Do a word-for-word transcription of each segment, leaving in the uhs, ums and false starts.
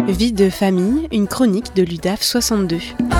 Vie de famille, une chronique de l'U D A F soixante-deux.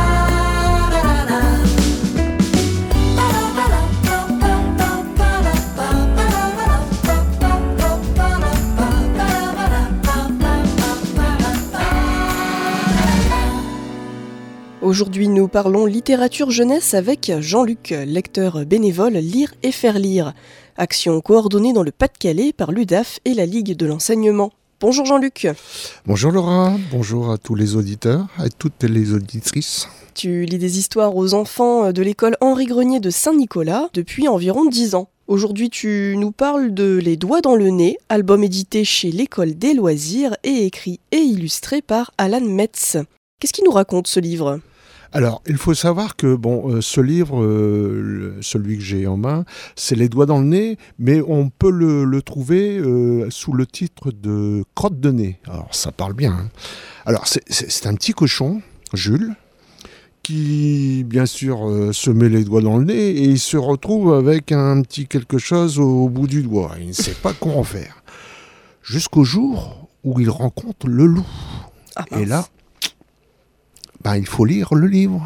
Aujourd'hui, nous parlons littérature jeunesse avec Jean-Luc, lecteur bénévole Lire et faire lire. Action coordonnée dans le Pas-de-Calais par l'U D A F et la Ligue de l'enseignement. Bonjour Jean-Luc. Bonjour Laura, bonjour à tous les auditeurs, à toutes les auditrices. Tu lis des histoires aux enfants de l'école Henri Grenier de Saint-Nicolas depuis environ dix ans. Aujourd'hui, tu nous parles de Les Doigts dans le nez, album édité chez l'École des loisirs et écrit et illustré par Alan Metz. Qu'est-ce qu'il nous raconte ce livre ? Alors, il faut savoir que bon, euh, ce livre, euh, celui que j'ai en main, c'est Les Doigts dans le nez, mais on peut le, le trouver euh, sous le titre de Crotte de nez. Alors, ça parle bien. Hein. Alors, c'est, c'est, c'est un petit cochon, Jules, qui, bien sûr, euh, se met les doigts dans le nez et il se retrouve avec un petit quelque chose au, au bout du doigt. Il ne sait pas quoi en faire. Jusqu'au jour où il rencontre le loup. Ah, et là... Ben, il faut lire le livre.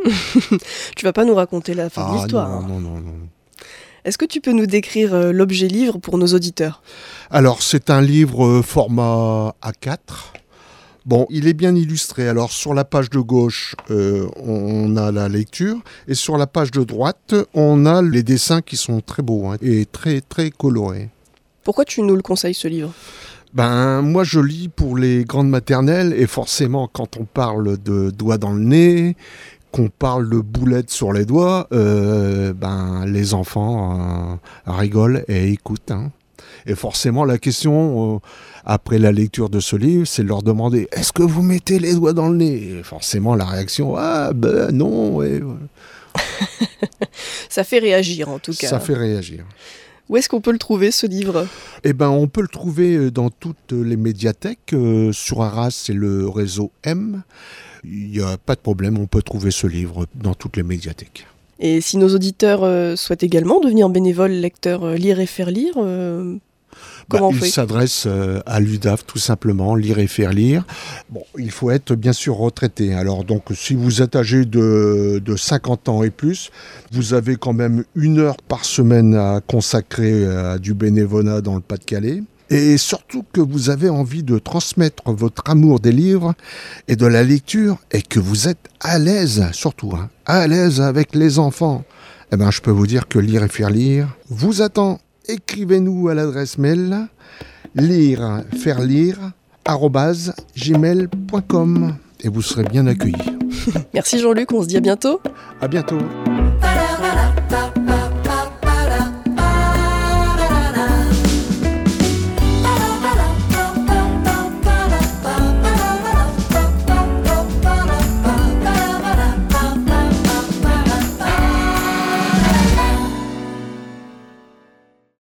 Tu vas pas nous raconter la fin ah, de l'histoire. Non, hein. non, non, non. Est-ce que tu peux nous décrire euh, l'objet livre pour nos auditeurs ? Alors, c'est un livre euh, format A quatre. Bon, il est bien illustré. Alors, sur la page de gauche, euh, on a la lecture. Et sur la page de droite, on a les dessins qui sont très beaux hein, et très, très colorés. Pourquoi tu nous le conseilles, ce livre ? Ben, moi, je lis pour les grandes maternelles et forcément, quand on parle de doigts dans le nez, qu'on parle de boulettes sur les doigts, euh, ben, les enfants euh, rigolent et écoutent. Hein. Et forcément, la question, euh, après la lecture de ce livre, c'est de leur demander « Est-ce que vous mettez les doigts dans le nez ?» Et forcément, la réaction « Ah, ben non ouais. !» Ça fait réagir, en tout cas. Ça fait réagir. Où est-ce qu'on peut le trouver, ce livre ? Eh ben, on peut le trouver dans toutes les médiathèques. Euh, sur Arras, c'est le réseau M. Il n'y a pas de problème, on peut trouver ce livre dans toutes les médiathèques. Et si nos auditeurs euh, souhaitent également devenir bénévoles lecteurs euh, Lire et faire lire, euh, comment bah, on fait ? Ils s'adressent euh, à l'U D A F tout simplement, Lire et faire lire. Bon, il faut être bien sûr retraité. Alors donc, si vous êtes âgé de, de cinquante ans et plus, vous avez quand même une heure par semaine à consacrer à du bénévolat dans le Pas-de-Calais. Et surtout que vous avez envie de transmettre votre amour des livres et de la lecture et que vous êtes à l'aise, surtout, hein, à l'aise avec les enfants. Eh ben, je peux vous dire que Lire et faire lire vous attend. Écrivez-nous à l'adresse mail lire faire lire arobase gmail point com et vous serez bien accueillis. Merci Jean-Luc, on se dit à bientôt. À bientôt.